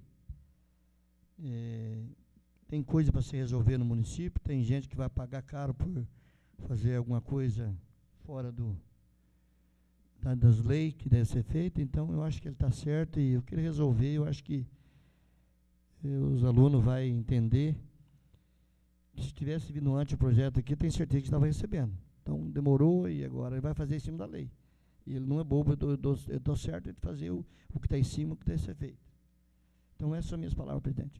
É, tem coisa para se resolver no município, tem gente que vai pagar caro por fazer alguma coisa fora do, da, das leis que deve ser feita. Então, eu acho que ele está certo e eu quero resolver, eu acho que eh, os alunos vão entender se tivesse vindo antes o projeto aqui, eu tenho certeza que estava recebendo. Então, demorou e agora ele vai fazer em cima da lei. E ele não é bobo, eu dou, eu dou, eu dou certo de fazer o, o que está em cima, o que deve ser feito. Então, essas são minhas palavras, presidente.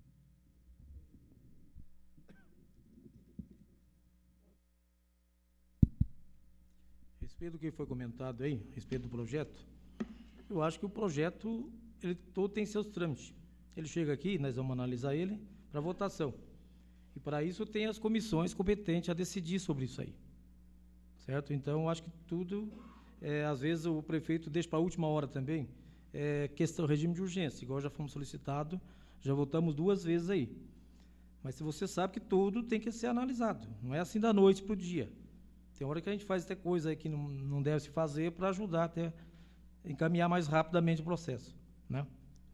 A respeito do que foi comentado aí, a respeito do projeto, eu acho que o projeto, ele todo tem seus trâmites. Ele chega aqui, nós vamos analisar ele para votação. E para isso tem as comissões competentes a decidir sobre isso aí. Certo? Então, eu acho que tudo, é, às vezes o prefeito deixa para a última hora também, é, questão regime de urgência, igual já fomos solicitados, já votamos duas vezes aí. Mas se você sabe que tudo tem que ser analisado, não é assim da noite para o dia. Tem hora que a gente faz até coisa aí que não, não deve se fazer para ajudar até encaminhar mais rapidamente o processo, né?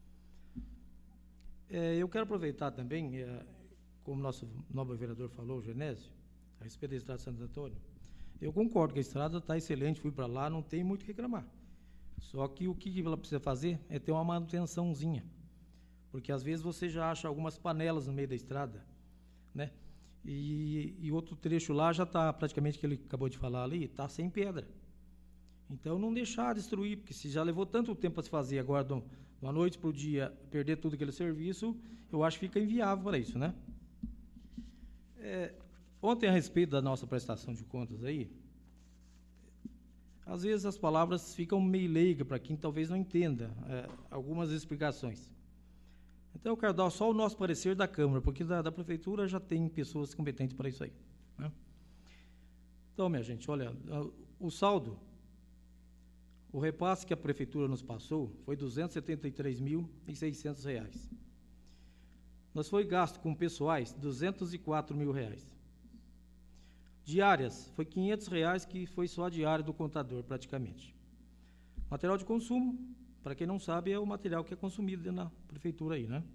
É, eu quero aproveitar também, é, como nosso nobre vereador falou, o Genésio, a respeito da estrada de Santo Antônio, eu concordo que a estrada está excelente, fui para lá, não tem muito o que reclamar. Só que o que ela precisa fazer é ter uma manutençãozinha, porque às vezes você já acha algumas panelas no meio da estrada, né? E, e outro trecho lá já está, praticamente, que ele acabou de falar ali, está sem pedra. Então, não deixar destruir, porque se já levou tanto tempo para se fazer, agora, de uma noite para o dia, perder tudo aquele serviço, eu acho que fica inviável para isso, né? É, ontem, a respeito da nossa prestação de contas aí, às vezes as palavras ficam meio leigas para quem talvez não entenda é, algumas explicações. Então, eu quero dar só o nosso parecer da Câmara, porque da, da Prefeitura já tem pessoas competentes para isso aí, né? Então, minha gente, olha, o saldo, o repasse que a Prefeitura nos passou foi duzentos e setenta e três mil e seiscentos reais. Nós foi gasto com pessoais duzentos e quatro mil reais. Diárias, foi quinhentos reais, que foi só a diária do contador, praticamente. Material de consumo, para quem não sabe, é o material que é consumido na prefeitura aí, né?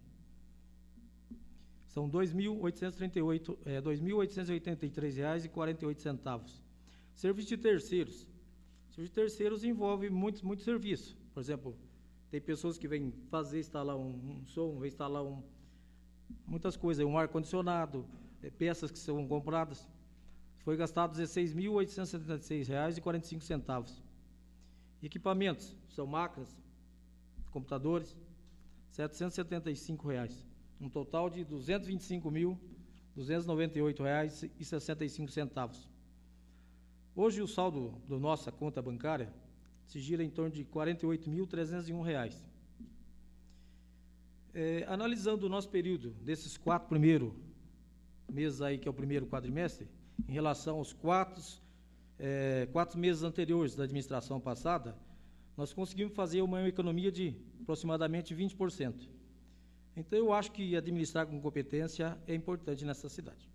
São dois mil oitocentos e trinta e oito, é, dois mil oitocentos e oitenta e três reais e quarenta e oito centavos. Serviço de terceiros. Serviço de terceiros envolve muito, muito serviço. Por exemplo, tem pessoas que vêm fazer, instalar um, um som, vêm instalar um, muitas coisas, um ar-condicionado, é, peças que são compradas. Foi gastado dezesseis mil oitocentos e setenta e seis reais e quarenta e cinco centavos. Equipamentos, são máquinas, computadores, setecentos e setenta e cinco reais. Um total de duzentos e vinte e cinco mil duzentos e noventa e oito reais e sessenta e cinco centavos. Hoje o saldo da nossa conta bancária se gira em torno de quarenta e oito mil trezentos e um reais. É, analisando o nosso período, desses quatro primeiros meses aí, que é o primeiro quadrimestre, em relação aos quatro, é, quatro meses anteriores da administração passada, nós conseguimos fazer uma economia de aproximadamente vinte por cento. Então, eu acho que administrar com competência é importante nessa cidade.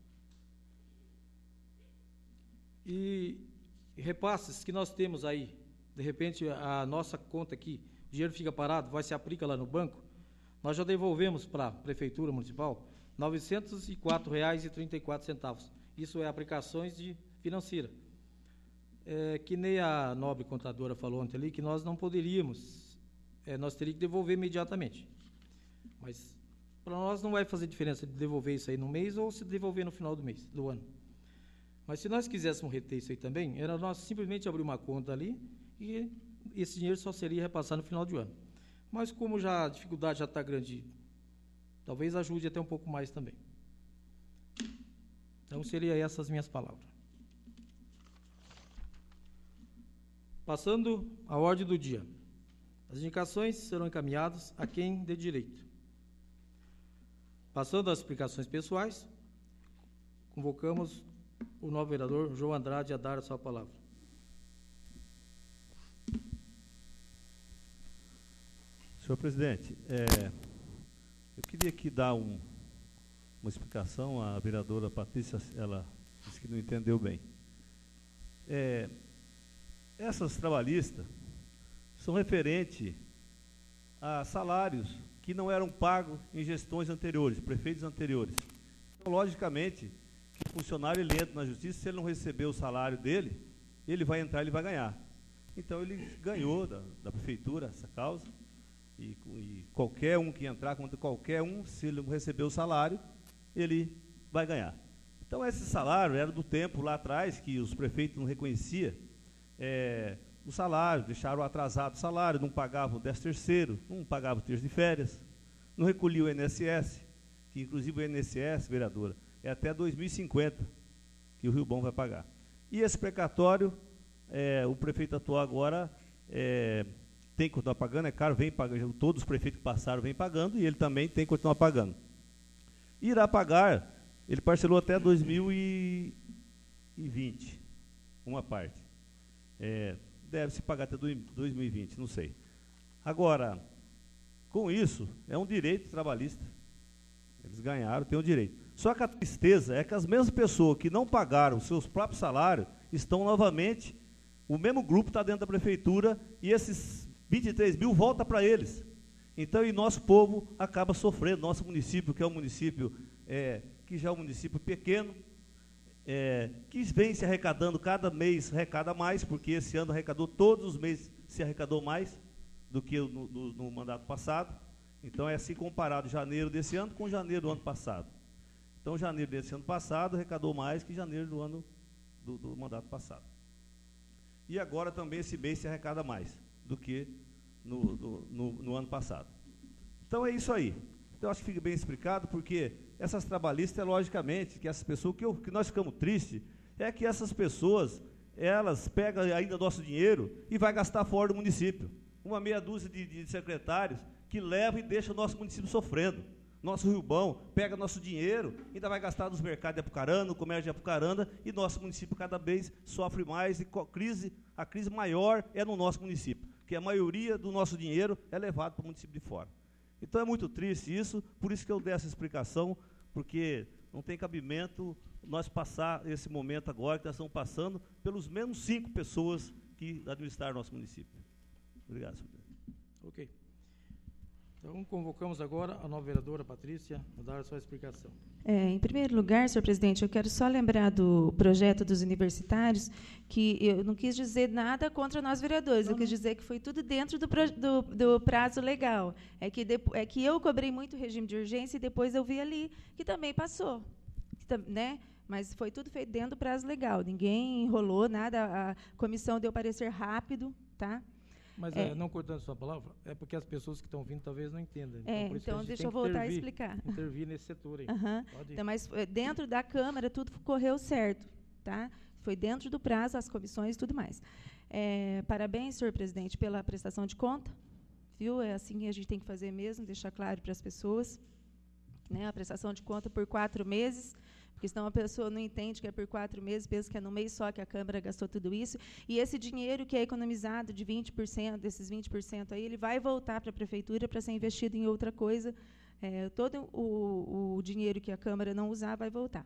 E repasses que nós temos aí, de repente, a nossa conta aqui, o dinheiro fica parado, vai se aplica lá no banco, nós já devolvemos para a Prefeitura Municipal novecentos e quatro reais e trinta e quatro centavos. Isso é aplicações de financeira. É, que nem a nobre contadora falou ontem ali, que nós não poderíamos, é, nós teríamos que devolver imediatamente. Mas para nós não vai fazer diferença de devolver isso aí no mês ou se devolver no final do mês, do ano. Mas se nós quiséssemos reter isso aí também, era nós simplesmente abrir uma conta ali e esse dinheiro só seria repassado no final do ano. Mas como já a dificuldade já está grande, talvez ajude até um pouco mais também. Então, seriam essas minhas palavras. Passando à ordem do dia. As indicações serão encaminhadas a quem de direito. Passando às explicações pessoais, convocamos o novo vereador João Andrade a dar a sua palavra. Senhor presidente, é, eu queria aqui dar um, uma explicação. A vereadora Patrícia, ela disse que não entendeu bem. É, essas trabalhistas são referentes a salários que não eram pagos em gestões anteriores, prefeitos anteriores. Então, logicamente, que o funcionário ele entra na justiça, se ele não receber o salário dele, ele vai entrar, ele vai ganhar. Então, ele ganhou da, da prefeitura essa causa, e, e qualquer um que entrar contra qualquer um, se ele não receber o salário, ele vai ganhar. Então, esse salário era do tempo lá atrás que os prefeitos não reconheciam é, o salário, deixaram atrasado o salário, não pagavam o décimo terceiro, não pagavam o terço de férias, não recolhiam o I N S S, que inclusive o I N S S, vereadora, é até dois mil e cinquenta que o Rio Bom vai pagar. E esse precatório, é, o prefeito atual agora é, tem que continuar pagando, é caro, vem pagando, todos os prefeitos que passaram vêm pagando, e ele também tem que continuar pagando. Irá pagar, ele parcelou até dois mil e vinte, uma parte. É, deve-se pagar até dois mil e vinte, não sei. Agora, com isso, é um direito trabalhista. Eles ganharam, têm o direito. Só que a tristeza é que as mesmas pessoas que não pagaram os seus próprios salários estão novamente, o mesmo grupo está dentro da prefeitura e esses vinte e três mil volta para eles. Então, e nosso povo acaba sofrendo, nosso município, que é um município, é, que já é um município pequeno, é, que vem se arrecadando, cada mês arrecada mais, porque esse ano arrecadou, todos os meses se arrecadou mais do que no, no, no mandato passado. Então, é assim comparado janeiro desse ano com janeiro do ano passado. Então, janeiro desse ano passado arrecadou mais que janeiro do ano do, do mandato passado. E agora também esse mês se arrecada mais do que no, no, no, no ano passado. Então, é isso aí. Então, acho que fica bem explicado, porque essas trabalhistas, logicamente, que essas pessoas, que, eu, que nós ficamos tristes, é que essas pessoas, elas pegam ainda nosso dinheiro e vai gastar fora do município. Uma meia dúzia de, de secretários que leva e deixa o nosso município sofrendo. Nosso Rio Bom pega nosso dinheiro, ainda vai gastar nos mercados de Apucarana, no comércio de Apucarana, e nosso município cada vez sofre mais, e a crise, a crise maior é no nosso município, que a maioria do nosso dinheiro é levado para o município de fora. Então é muito triste isso, por isso que eu dei essa explicação, porque não tem cabimento nós passar esse momento agora, que nós estamos passando pelos mesmos cinco pessoas que administraram nosso município. Obrigado, senhor presidente. Ok. Então, convocamos agora a nova vereadora Patrícia a dar a sua explicação. É, em primeiro lugar, senhor presidente, eu quero só lembrar do projeto dos universitários, que eu não quis dizer nada contra nós vereadores, não, eu quis dizer que foi tudo dentro do, do, do prazo legal. É que, de, é que eu cobrei muito regime de urgência e depois eu vi ali que também passou. Que, né? Mas foi tudo feito dentro do prazo legal, ninguém enrolou nada, a comissão deu parecer rápido, tá? Mas, é, é, não cortando sua palavra, é porque as pessoas que estão vindo talvez não entendam. Então, é, por isso então a gente deixa tem eu voltar intervir, a explicar. Intervir nesse setor aí. Uhum. Pode ir. Então, mas dentro da Câmara tudo correu certo, tá? Foi dentro do prazo, as comissões e tudo mais. É, parabéns, senhor presidente, pela prestação de conta. Viu? É assim que a gente tem que fazer mesmo, deixar claro para as pessoas. Né? A prestação de conta por quatro meses. Porque senão a pessoa não entende que é por quatro meses, pensa que é no mês só que a Câmara gastou tudo isso. E esse dinheiro que é economizado de vinte por cento, desses vinte por cento aí, ele vai voltar para a Prefeitura para ser investido em outra coisa. É, todo o, o dinheiro que a Câmara não usar vai voltar.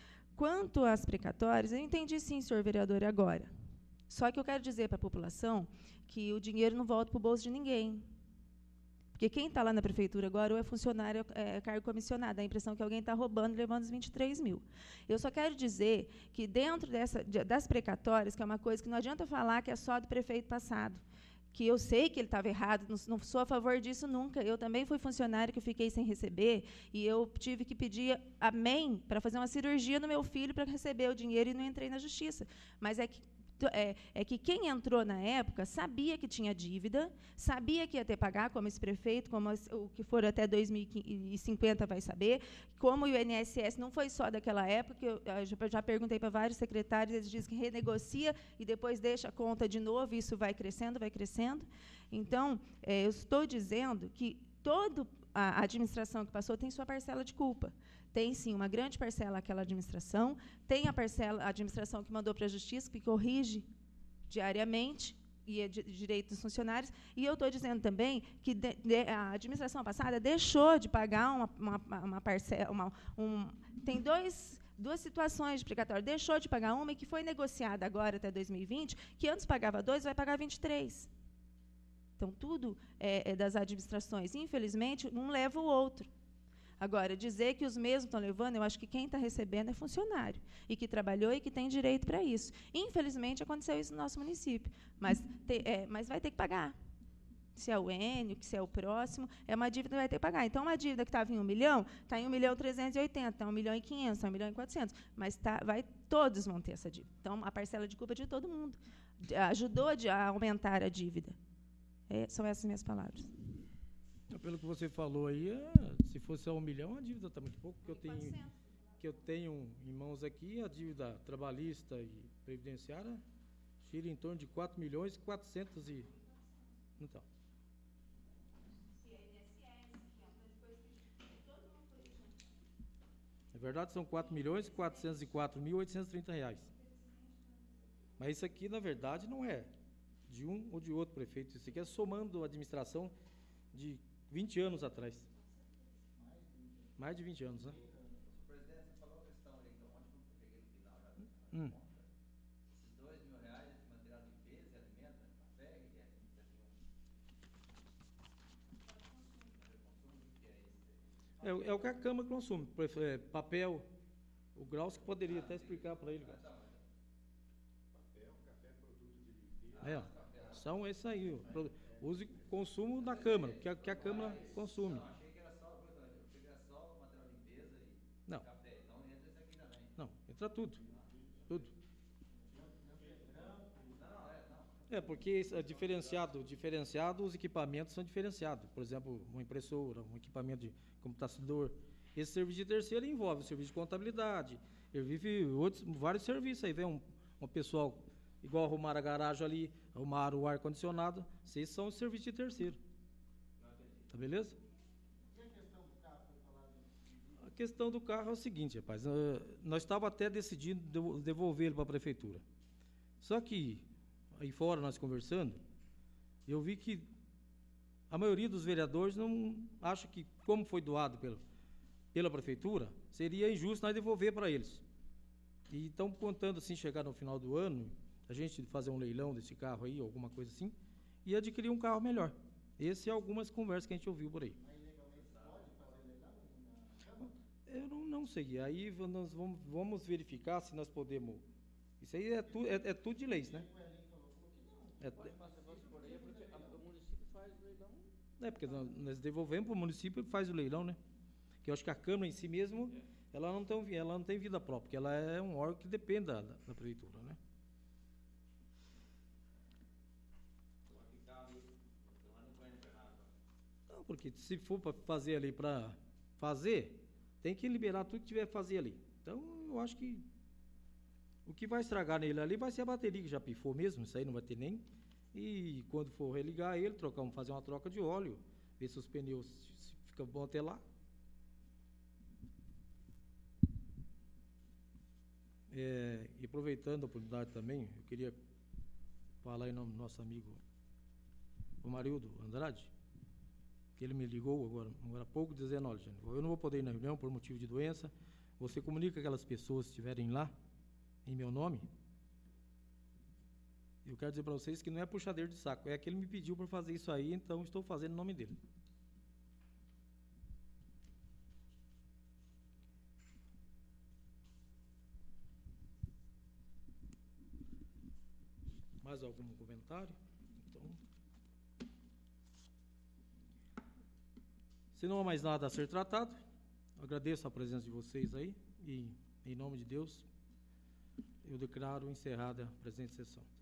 Quanto às precatórias, eu entendi sim, senhor vereador, agora. Só que eu quero dizer para a população que o dinheiro não volta para o bolso de ninguém. Porque quem está lá na prefeitura agora ou é funcionário, é cargo comissionado, dá a impressão que alguém está roubando e levando os vinte e três mil. Eu só quero dizer que dentro dessa, das precatórias, que é uma coisa que não adianta falar que é só do prefeito passado, que eu sei que ele estava errado, não, não sou a favor disso nunca. Eu também fui funcionário que eu fiquei sem receber e eu tive que pedir amém para fazer uma cirurgia no meu filho para receber o dinheiro e não entrei na justiça. Mas é que É, é que quem entrou na época sabia que tinha dívida, sabia que ia ter que pagar, como esse prefeito, como as, o que for até dois mil e cinquenta vai saber, como o I N S S não foi só daquela época, eu, eu já, já perguntei para vários secretários, eles dizem que renegocia e depois deixa a conta de novo, e isso vai crescendo, vai crescendo. Então, é, eu estou dizendo que toda a administração que passou tem sua parcela de culpa. Tem, sim, uma grande parcela aquela administração, tem a parcela, a administração que mandou para a Justiça, que corrige diariamente, e é de, de direito dos funcionários, e eu estou dizendo também que de, de, a administração passada deixou de pagar uma, uma, uma parcela, uma, um, tem dois, duas situações de precatório, deixou de pagar uma e que foi negociada agora até dois mil e vinte, que antes pagava dois, vai pagar vinte e três. Então, tudo é, é das administrações. Infelizmente, um leva o outro. Agora, dizer que os mesmos estão levando, eu acho que quem está recebendo é funcionário, e que trabalhou e que tem direito para isso. Infelizmente, aconteceu isso no nosso município, mas, te, é, mas vai ter que pagar. se é o Enio, se é o próximo, é uma dívida que vai ter que pagar. Então, uma dívida que estava em um milhão, está em um milhão trezentos e oitenta, está em um milhão e quinhentos, está em um milhão e quatrocentos, mas tá, vai, todos vão ter essa dívida. Então, a parcela de culpa é de todo mundo. De, ajudou de, a aumentar a dívida. É, são essas minhas palavras. Pelo que você falou aí, é, se fosse só um milhão, a dívida está muito pouco, que eu tenho, que eu tenho em mãos aqui, a dívida trabalhista e previdenciária gira em torno de quatro milhões e quatrocentos e... Então. Na verdade, são quatro milhões e quatrocentos e quatro mil oitocentos e trinta reais. Mas isso aqui, na verdade, não é de um ou de outro prefeito. Isso aqui é somando a administração de vinte anos atrás. Mais de vinte anos, né? O presidente, você falou a questão ali, então, onde eu peguei no final já. Hum. Esses dois mil reais de material de limpeza e alimenta, café, e é, é, é, é o que a Câmara consome. É, papel, o Graus que poderia até explicar para ele. Papel, café, produto de limpeza. É, são esses aí. O uso e consumo da Câmara, que a, que a Câmara consome. Não, achei que era só, eu achei que era só material de limpeza e não. Café. Então entra isso aqui também. Não, entra tudo. Tudo. É, porque é diferenciado, diferenciado, os equipamentos são diferenciados. Por exemplo, uma impressora, um equipamento de computador. Esse serviço de terceiro envolve o serviço de contabilidade, envolve outros, vários serviços. Aí vem um, um pessoal, igual arrumar a garagem ali, arrumar o ar-condicionado, esses são os serviços de terceiro. Tá beleza? A questão do carro é o seguinte, rapaz, uh, nós estávamos até decidindo devolver ele para a prefeitura. Só que, aí fora nós conversando, eu vi que a maioria dos vereadores não acha que, como foi doado pela, pela prefeitura, seria injusto nós devolver para eles. E estão contando assim, chegar no final do ano, a gente fazer um leilão desse carro aí, alguma coisa assim, e adquirir um carro melhor. Essas são algumas conversas que a gente ouviu por aí. Mas legalmente pode fazer leilão na Câmara? Eu não, não sei. Aí nós vamos, vamos verificar se nós podemos. Isso aí é, tu, é, é tudo de leis, né? É, é porque nós devolvemos para o município e faz o leilão, né? Que eu acho que a Câmara em si mesmo, ela não tem, ela não tem vida própria, porque ela é um órgão que depende da, da prefeitura, né? Não, porque se for para fazer ali, para fazer, tem que liberar tudo que tiver que fazer ali. Então, eu acho que o que vai estragar nele ali vai ser a bateria, que já pifou mesmo, isso aí não vai ter nem. E quando for religar ele, trocar, fazer uma troca de óleo, ver se os pneus se ficam bom até lá. É, e aproveitando a oportunidade também, eu queria falar em nome do nosso amigo, o Marildo Andrade, que ele me ligou agora, agora há pouco, dizendo, olha, eu não vou poder ir na reunião por motivo de doença, você comunica aquelas pessoas que estiverem lá, em meu nome. Eu quero dizer para vocês que não é puxadeiro de saco, é que ele me pediu para fazer isso aí, então estou fazendo em nome dele. Mais algum comentário? Então, se não há mais nada a ser tratado, agradeço a presença de vocês aí e, em nome de Deus, eu declaro encerrada a presente sessão.